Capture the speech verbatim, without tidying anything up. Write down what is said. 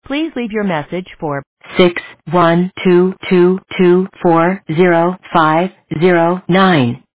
Please leave your message for six one two two two four zero five zero nine.